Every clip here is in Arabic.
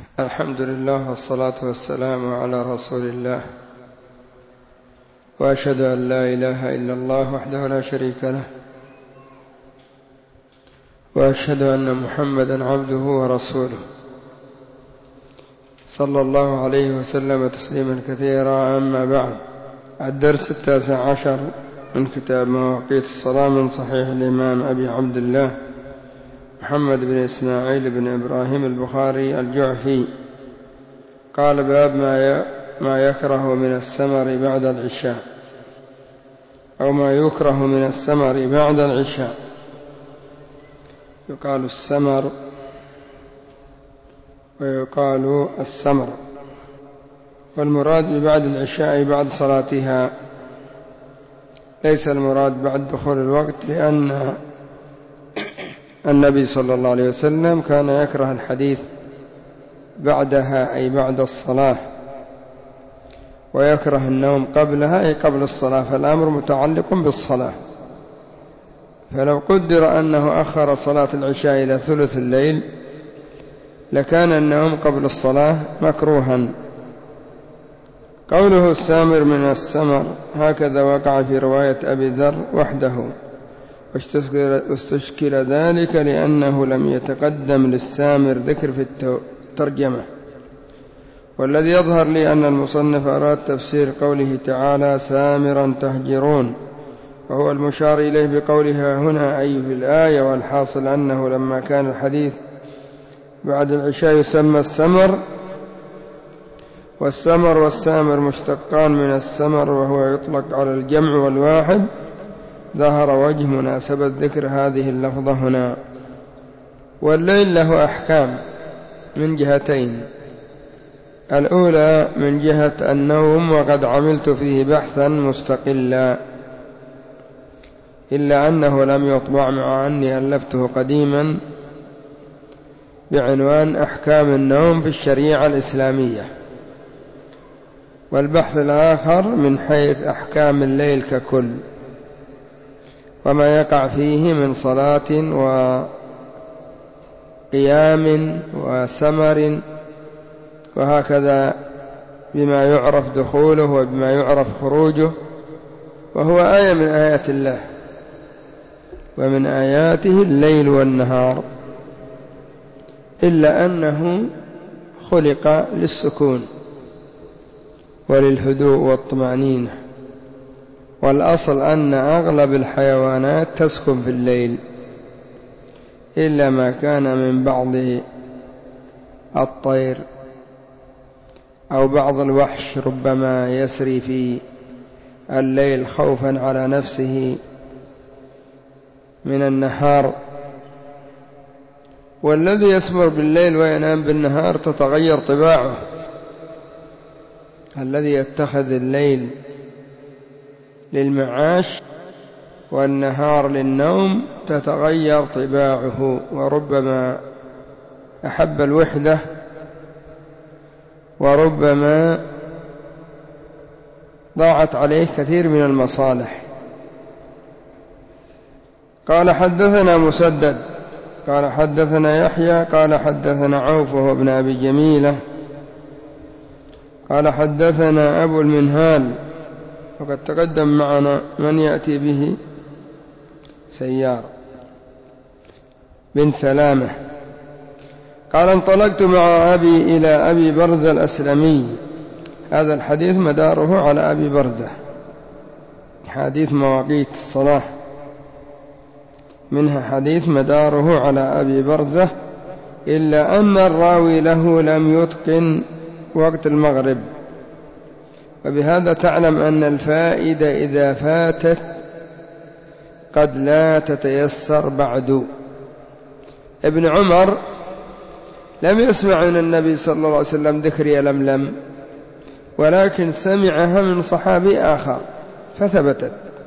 الحمد لله والصلاة والسلام على رسول الله، وأشهد أن لا إله إلا الله وحده لا شريك له، وأشهد أن محمدا عبده ورسوله صلى الله عليه وسلم تسليما كثيرا. أما بعد، الدرس 19 من كتاب مواقيت الصلاة من صحيح الإمام أبي عبد الله محمد بن إسماعيل بن إبراهيم البخاري الجعفي. قال: باب ما يكره من السمر بعد العشاء، أو ما يكره من السمر بعد العشاء. يقال السمر ويقال السمر، والمراد ببعد العشاء بعد صلاتها، ليس المراد بعد دخول الوقت، لأن النبي صلى الله عليه وسلم كان يكره الحديث بعدها أي بعد الصلاة، ويكره النوم قبلها أي قبل الصلاة، فالأمر متعلق بالصلاة. فلو قدر أنه أخر صلاة العشاء إلى ثلث الليل لكان النوم قبل الصلاة مكروها. قوله السامر من السمر هكذا وقع في رواية أبي ذر وحده، واستشكل ذلك لأنه لم يتقدم للسامر ذكر في الترجمة. والذي يظهر لي أن المصنف أراد تفسير قوله تعالى سامرا تهجرون، وهو المشار إليه بقولها هنا أي في الآية، والحاصل أنه لما كان الحديث بعد العشاء يسمى السمر، والسمر والسامر مشتقان من السمر وهو يطلق على الجمع والواحد، ظهر وجه مناسبة ذكر هذه اللفظة هنا. والليل له أحكام من جهتين: الأولى من جهة النوم، وقد عملت فيه بحثا مستقلا، إلا أنه لم يطبع، مع أني ألفته قديما بعنوان أحكام النوم في الشريعة الإسلامية. والبحث الآخر من حيث أحكام الليل ككل، وما يقع فيه من صلاة وقيام وسمر، وهكذا بما يعرف دخوله وبما يعرف خروجه، وهو آية من آيات الله، ومن آياته الليل والنهار، إلا أنه خلق للسكون وللهدوء والطمأنينة، والأصل أن أغلب الحيوانات تسكن في الليل، إلا ما كان من بعض الطير أو بعض الوحش ربما يسري في الليل خوفا على نفسه من النهار. والذي يسمر بالليل وينام بالنهار تتغير طباعه، الذي يتخذ الليل للمعاش والنهار للنوم تتغير طباعه، وربما أحب الوحدة، وربما ضاعت عليه كثير من المصالح. قال: حدثنا مسدد قال حدثنا يحيى قال حدثنا عوف وهو ابن أبي جميلة قال حدثنا أبو المنهال، وقد تقدم معنا من يأتي به سيار بن سلامة. قال: انطلقت مع أبي إلى أبي برزة الأسلمي. هذا الحديث مداره على أبي برزة، حديث مواقيت الصلاة منها حديث مداره على أبي برزة، إلا أن الراوي له لم يتقن وقت المغرب، وبهذا تعلم أن الفائدة إذا فاتت قد لا تتيسر بعد. ابن عمر لم يسمع من النبي صلى الله عليه وسلم ذكر يلملم، ولكن سمعها من صحابي آخر فثبتت.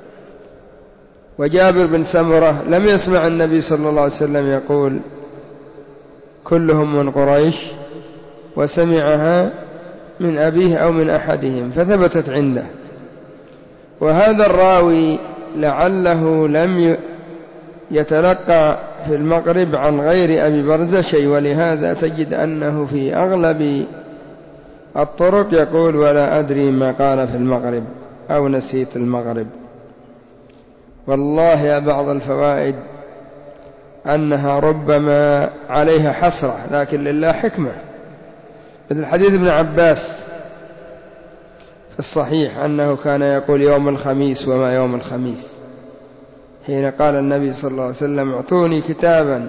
وجابر بن سمرة لم يسمع النبي صلى الله عليه وسلم يقول كلهم من قريش، وسمعها من أبيه أو من أحدهم فثبتت عنده. وهذا الراوي لعله لم يتلقى في المغرب عن غير أبي برزة شيء، ولهذا تجد أنه في أغلب الطرق يقول ولا أدري ما قال في المغرب أو نسيت المغرب. والله يا بعض الفوائد أنها ربما عليها حسرة، لكن لله حكمة، مثل حديث ابن عباس في الصحيح أنه كان يقول يوم الخميس وما يوم الخميس، حين قال النبي صلى الله عليه وسلم اعطوني كتابا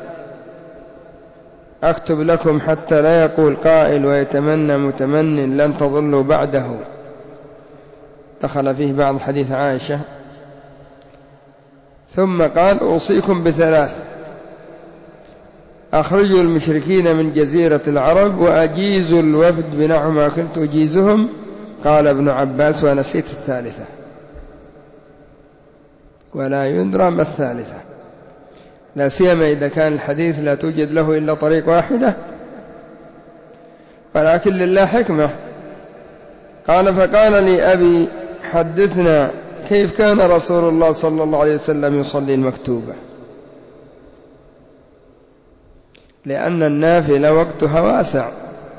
أكتب لكم حتى لا يقول قائل ويتمنى متمن لن تضلوا بعده. دخل فيه بعض حديث عائشة. ثم قال أوصيكم بثلاث: أخرجوا المشركين من جزيرة العرب وأجيزوا الوفد بنحو ما كنت أجيزهم. قال ابن عباس ونسيت الثالثة، ولا يدرى ما الثالثة، لا سيما إذا كان الحديث لا توجد له إلا طريق واحدة، ولكن لله حكمة. قال فقال لي أبي حدثنا كيف كان رسول الله صلى الله عليه وسلم يصلي المكتوبة، لأن النافلة وقتها واسع.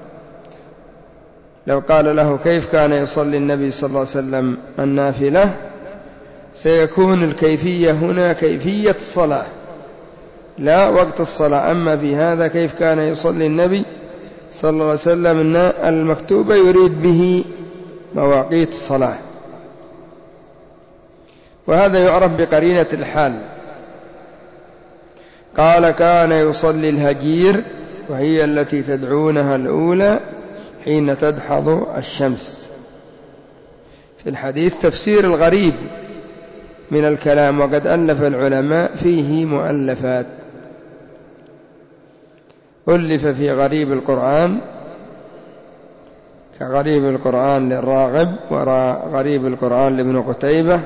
لو قال له كيف كان يصلي النبي صلى الله عليه وسلم النافلة سيكون الكيفية هنا كيفية الصلاة لا وقت الصلاة. أما في هذا كيف كان يصلي النبي صلى الله عليه وسلم المكتوبة يريد به مواقيت الصلاة، وهذا يعرف بقرينة الحال. قال كان يصلي الهجير وهي التي تدعونها الأولى حين تدحض الشمس. في الحديث تفسير الغريب من الكلام، وقد ألف العلماء فيه مؤلفات. ألف في غريب القرآن كغريب القرآن للراغب وغريب القرآن لابن قتيبة،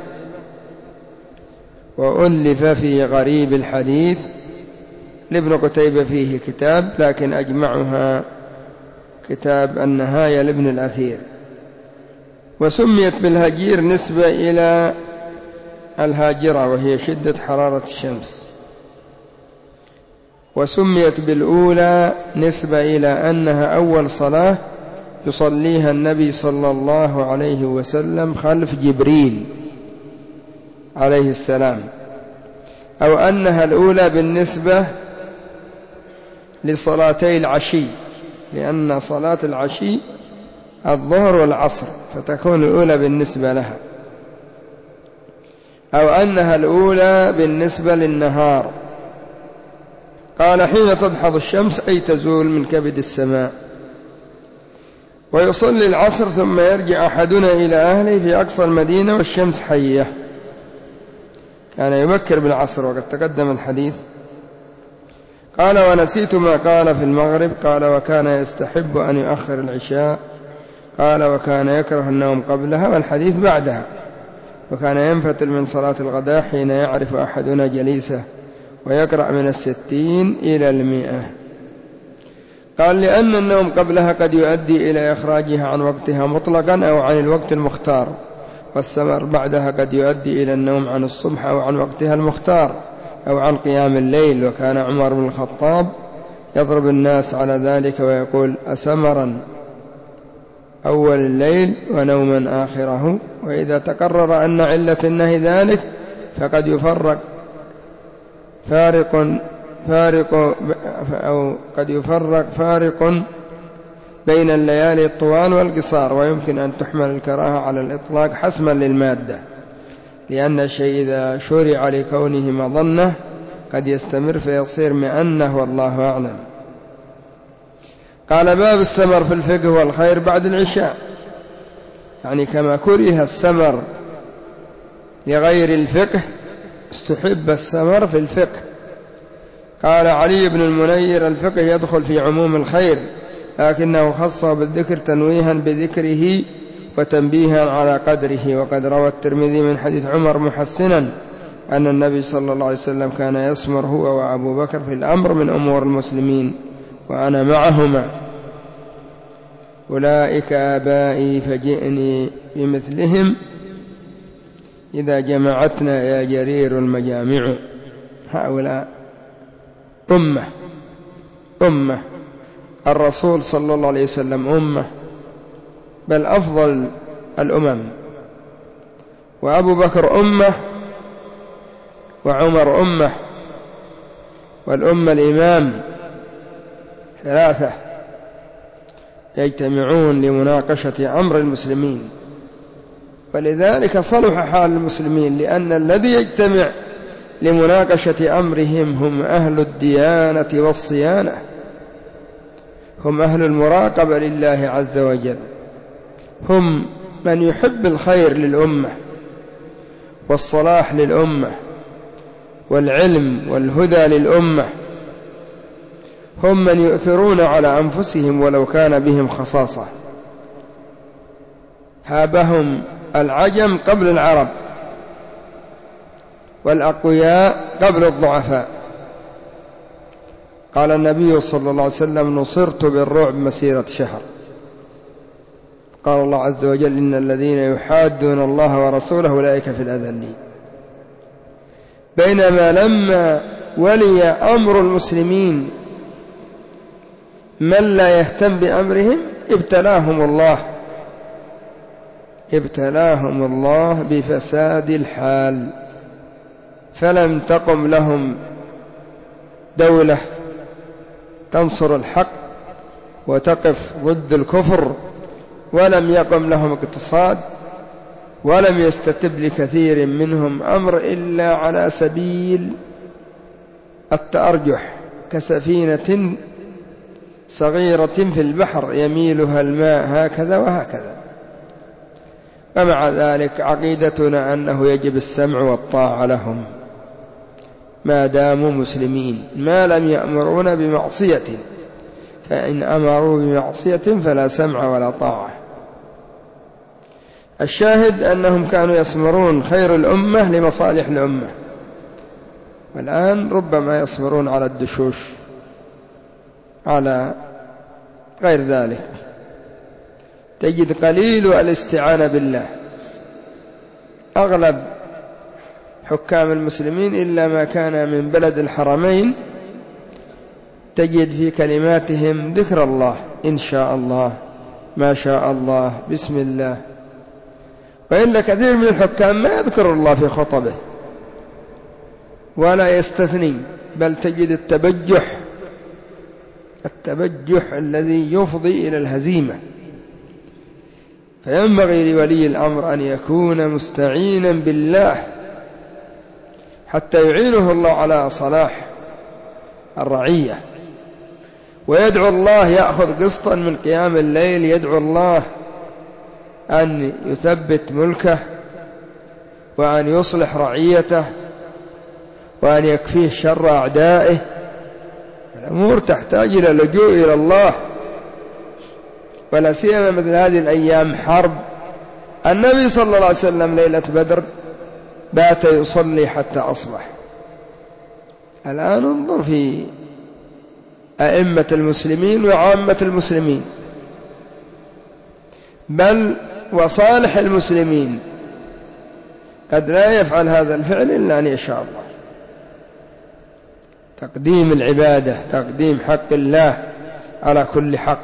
وألف في غريب الحديث لابن قتيبة فيه كتاب، لكن أجمعها كتاب النهاية لابن الأثير. وسميت بالهجير نسبة إلى الهاجرة وهي شدة حرارة الشمس، وسميت بالأولى نسبة إلى أنها أول صلاة يصليها النبي صلى الله عليه وسلم خلف جبريل عليه السلام، أو أنها الأولى بالنسبة لصلاتي العشي، لأن صلاة العشي الظهر والعصر، فتكون الأولى بالنسبة لها، أو أنها الأولى بالنسبة للنهار. قال حين تدحض الشمس أي تزول من كبد السماء. ويصلي العصر ثم يرجع أحدنا إلى أهله في أقصى المدينة والشمس حية. كان يبكر بالعصر وقد تقدم الحديث. قال ونسيت ما قال في المغرب. قال وكان يستحب أن يؤخر العشاء. قال وكان يكره النوم قبلها، والحديث بعدها. وكان ينفتل من صلاة الغداء حين يعرف أحدنا جليسه ويقرأ من 60 إلى 100. قال لأن النوم قبلها قد يؤدي إلى إخراجها عن وقتها مطلقا أو عن الوقت المختار، والسمر بعدها قد يؤدي إلى النوم عن الصبح أو عن وقتها المختار أو عن قيام الليل. وكان عمر بن الخطاب يضرب الناس على ذلك ويقول أسمرا أول الليل ونوما آخره. وإذا تقرر أن علة النهي ذلك فقد يفرق فارق بين الليالي الطوال والقصار، ويمكن أن تحمل الكراهة على الإطلاق حسما للمادة، لأن الشيء إذا شرع لكونه مظنة قد يستمر فيصير مئنة، والله أعلم. قال باب السمر في الفقه والخير بعد العشاء، يعني كما كره السمر لغير الفقه استحب السمر في الفقه. قال علي بن المنير الفقه يدخل في عموم الخير، لكنه خصه بالذكر تنويها بذكره وتنبيها على قدره. وقد روى الترمذي من حديث عمر محسنا أن النبي صلى الله عليه وسلم كان يسمر هو وأبو بكر في الأمر من أمور المسلمين وأنا معهما. أولئك آبائي فجئني بمثلهم إذا جمعتنا يا جرير المجامع. هؤلاء أمة الرسول صلى الله عليه وسلم أمة، بل أفضل الأمم، وأبو بكر أمة، وعمر أمة، والأمة الإمام، ثلاثة يجتمعون لمناقشة أمر المسلمين. ولذلك صلح حال المسلمين، لأن الذي يجتمع لمناقشة أمرهم هم أهل الديانة والصيانة، هم أهل المراقبة لله عز وجل، هم من يحب الخير للأمة والصلاح للأمة والعلم والهدى للأمة، هم من يؤثرون على أنفسهم ولو كان بهم خصاصة. هابهم العجم قبل العرب، والأقوياء قبل الضعفاء. قال النبي صلى الله عليه وسلم: نصرت بالرعب مسيرة شهر. قال الله عز وجل: إن الذين يحادون الله ورسوله أولئك في الأذلين. بينما لما ولي أمر المسلمين من لا يهتم بأمرهم ابتلاهم الله بفساد الحال، فلم تقم لهم دولة تنصر الحق وتقف ضد الكفر، ولم يقم لهم اقتصاد، ولم يستتب لكثير منهم أمر إلا على سبيل التأرجح، كسفينة صغيرة في البحر يميلها الماء هكذا وهكذا. ومع ذلك عقيدتنا أنه يجب السمع والطاعة لهم ما داموا مسلمين، ما لم يأمرون بمعصية، فإن أمروا بمعصية فلا سمع ولا طاعة. الشاهد أنهم كانوا يصبرون خير الأمة لمصالح الأمة، والآن ربما يصبرون على الدشوش، على غير ذلك. تجد قليل الاستعانة بالله. أغلب حكام المسلمين إلا ما كان من بلد الحرمين تجد في كلماتهم ذكر الله، إن شاء الله، ما شاء الله، بسم الله. وإلا كثير من الحكام ما يذكر الله في خطبه ولا يستثني، بل تجد التبجح الذي يفضي إلى الهزيمة. فينبغي لولي الأمر أن يكون مستعينا بالله حتى يعينه الله على صلاح الرعية، ويدعو الله، يأخذ قسطا من قيام الليل، يدعو الله أن يثبت ملكه، وأن يصلح رعيته، وأن يكفيه شر أعدائه. الأمور تحتاج إلى لجوء إلى الله، ولا سيما مثل هذه الأيام حرب. النبي صلى الله عليه وسلم ليلة بدر بات يصلي حتى أصبح. الآن انظر في أئمة المسلمين وعامة المسلمين، بل وصالح المسلمين قد لا يفعل هذا الفعل إلا أن يشاء الله. تقديم العبادة، تقديم حق الله على كل حق،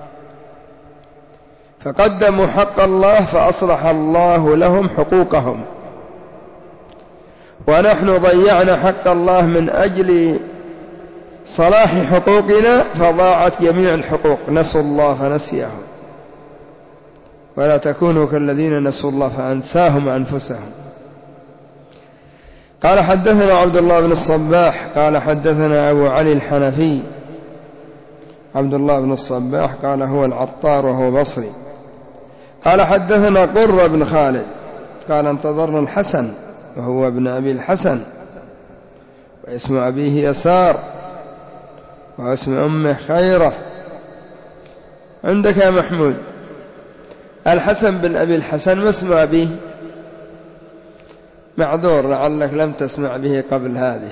فقدموا حق الله فأصلح الله لهم حقوقهم، ونحن ضيعنا حق الله من أجل صلاح حقوقنا فضاعت جميع الحقوق. نسوا الله فنسيهم، ولا تكونوا كالذين نسوا الله فأنساهم أنفسهم. قال حدثنا عبد الله بن الصباح قال حدثنا أبو علي الحنفي. عبد الله بن الصباح قال هو العطار وهو بصري. قال حدثنا قرة بن خالد قال انتظرنا الحسن وهو ابن أبي الحسن، واسم أبيه يسار، واسم أمه خيرة. عندك يا محمود الحسن بن أبي الحسن، ما اسم أبيه؟ معذور لعلك لم تسمع به قبل هذه.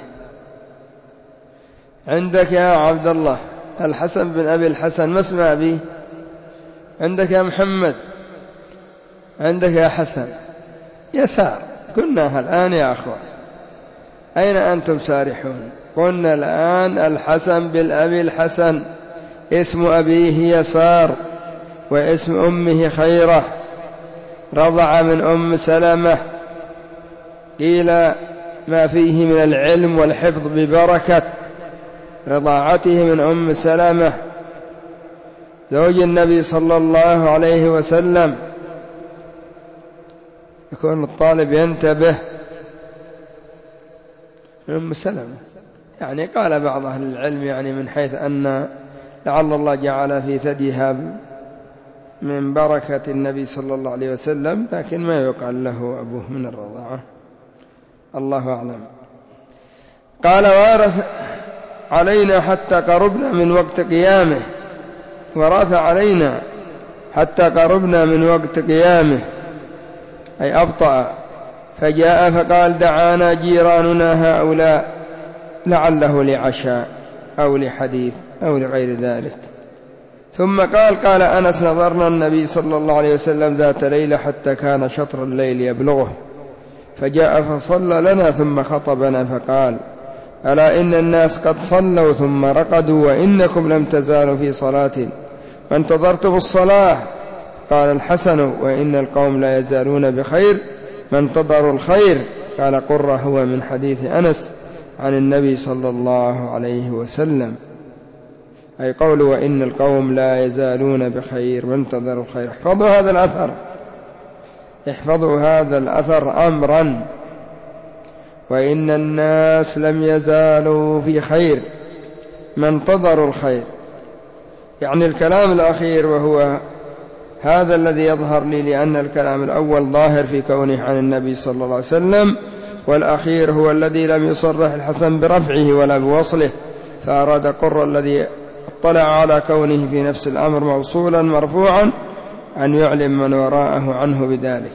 عندك يا عبد الله الحسن بن أبي الحسن، ما اسم أبيه؟ عندك يا محمد، عندك يا حسن، يسار. قلناها الآن يا أخوة. أين أنتم سارحون؟ قلنا الآن الحسن بالأبي الحسن، اسم أبيه يسار واسم أمه خيرة، رضع من أم سلمة، قيل ما فيه من العلم والحفظ ببركة رضاعته من أم سلمة زوج النبي صلى الله عليه وسلم. يكون الطالب ينتبه من أم سلمة، يعني قال بعض أهل العلم يعني من حيث أن لعل الله جعل في ثديها من بركة النبي صلى الله عليه وسلم، لكن ما يقال له أبوه من الرضاعة، الله أعلم. قال وارث علينا حتى قربنا من وقت قيامه، ورث علينا حتى قربنا من وقت قيامه أي أبطأ، فجاء فقال دعانا جيراننا هؤلاء، لعله لعشاء أو لحديث أو لغير ذلك. ثم قال أنس نظرنا النبي صلى الله عليه وسلم ذات ليلة حتى كان شطر الليل يبلغه، فجاء فصلى لنا ثم خطبنا فقال ألا إن الناس قد صلوا ثم رقدوا وإنكم لم تزالوا في صلاة فانتظرتم الصلاة. قال الحسن وإن القوم لا يزالون بخير ما انتظروا الخير. قال قرة هو من حديث أنس عن النبي صلى الله عليه وسلم، أي قول وإن القوم لا يزالون بخير وانتظروا الخير. احفظوا هذا الأثر، احفظوا هذا الأثر أمرا، وإن الناس لم يزالوا في خير ما انتظروا الخير، يعني الكلام الأخير وهو هذا الذي يظهر لي، لأن الكلام الأول ظاهر في كونه عن النبي صلى الله عليه وسلم، والأخير هو الذي لم يصرح الحسن برفعه ولا بوصله، فأراد قرة الذي اطلع على كونه في نفس الأمر موصولا مرفوعا أن يعلم من وراءه عنه بذلك.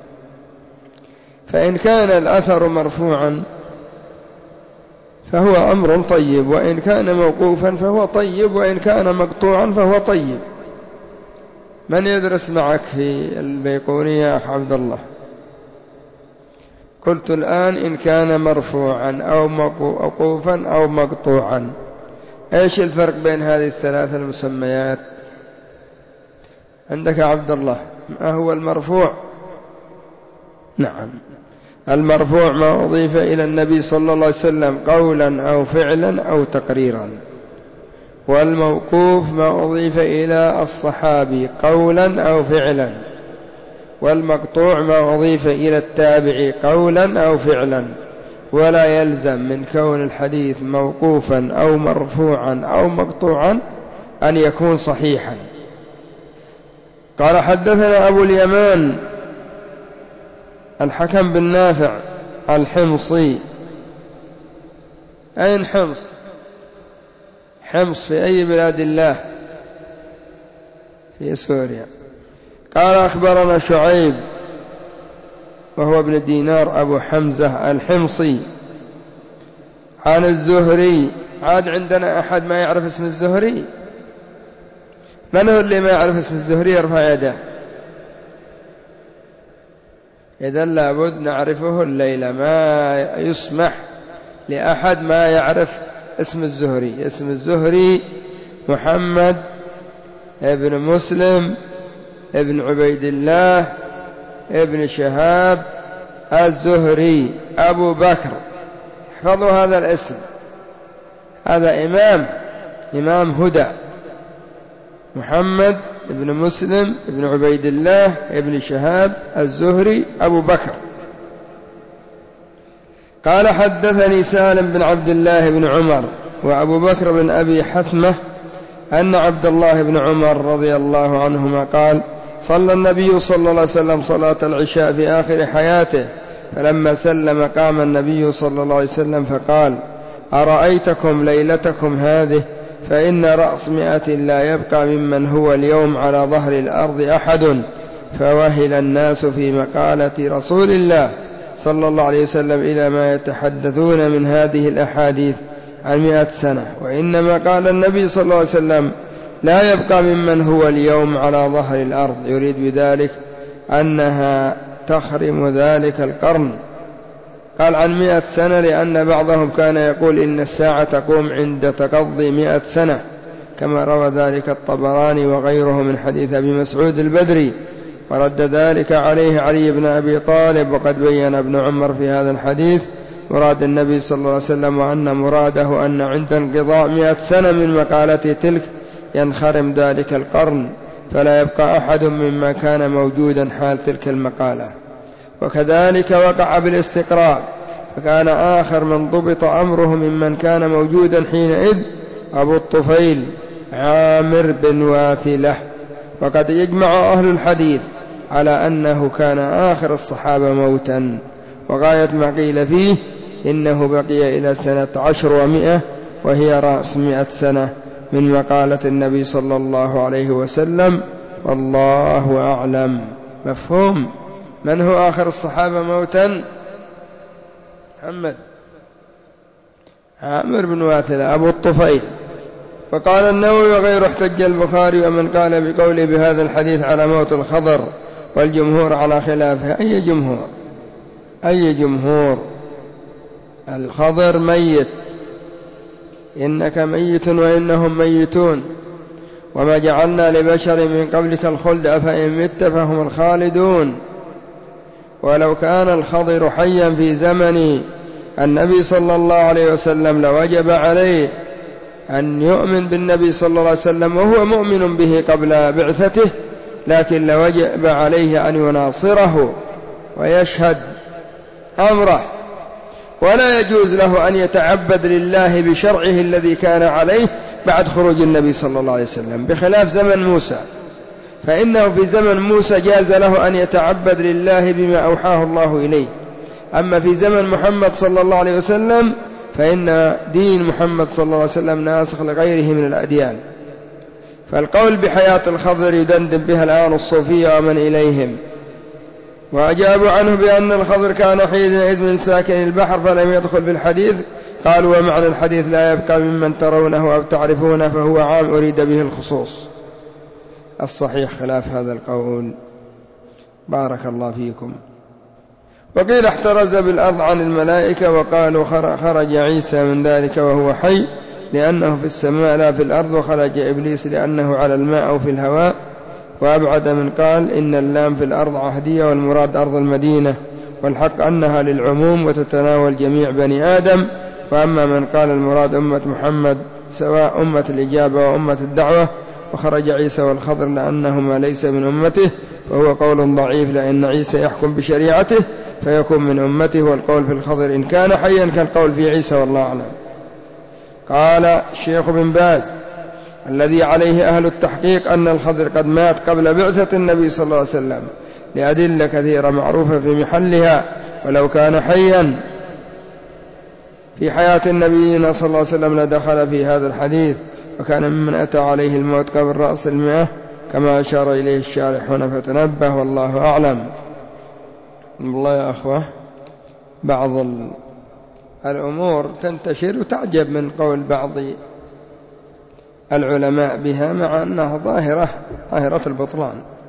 فإن كان الأثر مرفوعا فهو أمر طيب، وإن كان موقوفا فهو طيب، وإن كان مقطوعا فهو طيب. من يدرس معك في البيقونية يا أخ عبد الله؟ قلت الآن إن كان مرفوعا أو موقوفا أو مقطوعا، إيش الفرق بين هذه الثلاث المسميات عندك يا عبد الله؟ ما هو المرفوع؟ نعم، المرفوع ما أضيف إلى النبي صلى الله عليه وسلم قولا أو فعلا أو تقريرا، والموقوف ما أضيف إلى الصحابي قولا أو فعلا، والمقطوع ما أضيف إلى التابع قولا أو فعلا. ولا يلزم من كون الحديث موقوفا أو مرفوعا أو مقطوعا أن يكون صحيحا. قال حدثنا أبو اليمان الحكم بن نافع الحمصي. أين حمص؟ حمص في أي بلاد الله؟ في سوريا. قال أخبرنا شعيب وهو ابن دينار أبو حمزة الحمصي عن الزهري. عاد عندنا أحد ما يعرف اسم الزهري؟ من هو اللي ما يعرف اسم الزهري يرفع يده؟ إذن لابد نعرفه الليلة، ما يسمح لأحد ما يعرف اسم الزهري. اسم الزهري محمد ابن مسلم ابن عبيد الله ابن شهاب الزهري أبو بكر. احفظوا هذا الاسم، هذا إمام هدى، محمد ابن مسلم ابن عبيد الله ابن شهاب الزهري أبو بكر. قال حدثني سالم بن عبد الله بن عمر وأبو بكر بن أبي حثمة أن عبد الله بن عمر رضي الله عنهما قال صلى النبي صلى الله عليه وسلم صلاة العشاء في آخر حياته، فلما سلم قام النبي صلى الله عليه وسلم فقال أرأيتكم ليلتكم هذه فإن رأس 100 لا يبقى ممن هو اليوم على ظهر الأرض أحد. فوهل الناس في مقالة رسول الله صلى الله عليه وسلم إلى ما يتحدثون من هذه الأحاديث عن 100 سنة، وإنما قال النبي صلى الله عليه وسلم لا يبقى ممن هو اليوم على ظهر الأرض، يريد بذلك أنها تخرم ذلك القرن. قال عن 100 سنة لأن بعضهم كان يقول إن الساعة تقوم عند تقضي 100 سنة، كما روى ذلك الطبراني وغيره من حديث أبي مسعود البدري، ورد ذلك عليه علي بن أبي طالب. وقد بين ابن عمر في هذا الحديث مراد النبي صلى الله عليه وسلم، وأن مراده أن عند انقضاء 100 سنة من مقالته تلك ينخرم ذلك القرن، فلا يبقى أحد مما كان موجودا حال تلك المقالة. وكذلك وقع بالاستقراء، فكان آخر من ضبط أمره ممن كان موجودا حينئذ أبو الطفيل عامر بن واثلة. وقد يجمع أهل الحديث على أنه كان آخر الصحابة موتا، وغاية ما قيل فيه إنه بقي إلى سنة 10 و100، وهي رأس 100 سنة من مقالة النبي صلى الله عليه وسلم، والله أعلم. مفهوم؟ من هو آخر الصحابة موتا؟ محمد عامر بن واثلة أبو الطفيل. وقال النووي وغيره احتج البخاري ومن قال بقوله بهذا الحديث على موت الخضر، والجمهور على خلافه. أي جمهور؟ أي جمهور؟ الخضر ميت، إنك ميت وإنهم ميتون، وما جعلنا لبشر من قبلك الخلد أفإن مت فهم الخالدون. ولو كان الخضر حيا في زمن النبي صلى الله عليه وسلم لوجب عليه أن يؤمن بالنبي صلى الله عليه وسلم وهو مؤمن به قبل بعثته، لكن لوجب عليه أن يناصره ويشهد أمره، ولا يجوز له أن يتعبد لله بشرعه الذي كان عليه بعد خروج النبي صلى الله عليه وسلم، بخلاف زمن موسى، فإنه في زمن موسى جاز له أن يتعبد لله بما أوحاه الله إليه. أما في زمن محمد صلى الله عليه وسلم فإن دين محمد صلى الله عليه وسلم ناسخ لغيره من الأديان. فالقول بحياة الخضر يدندن بها الآن الصوفية ومن إليهم، وأجابوا عنه بأن الخضر كان حينئذ من ساكن البحر فلم يدخل في الحديث. قالوا ومعنى الحديث لا يبقى ممن ترونه أو تعرفونه، فهو عام أريد به الخصوص. الصحيح خلاف هذا القول. بارك الله فيكم. وقيل احترز بالأرض عن الملائكة، وقالوا خرج عيسى من ذلك وهو حي لأنه في السماء لا في الأرض، وخرج إبليس لأنه على الماء أو في الهواء. وأبعد من قال إن اللام في الأرض عهدية والمراد أرض المدينة، والحق أنها للعموم وتتناول جميع بني آدم. وأما من قال المراد أمة محمد سواء أمة الإجابة وأمة الدعوة، وخرج عيسى والخضر لأنهما ليس من أمته، فهو قول ضعيف، لأن عيسى يحكم بشريعته فيكون من أمته، والقول في الخضر إن كان حيا كالقول في عيسى، والله أعلم. قال الشيخ بن باز الذي عليه أهل التحقيق أن الخضر قد مات قبل بعثة النبي صلى الله عليه وسلم لأدلة كثيرة معروفة في محلها، ولو كان حيا في حياة النبي صلى الله عليه وسلم لدخل في هذا الحديث، وكان ممن أتى عليه الموت قبل رأس 100 كما أشار إليه الشارح هنا، فتنبه، والله أعلم. والله يا أخوة بعض الأمور تنتشر وتعجب من قول بعض العلماء بها، مع أنها ظاهرة البطلان.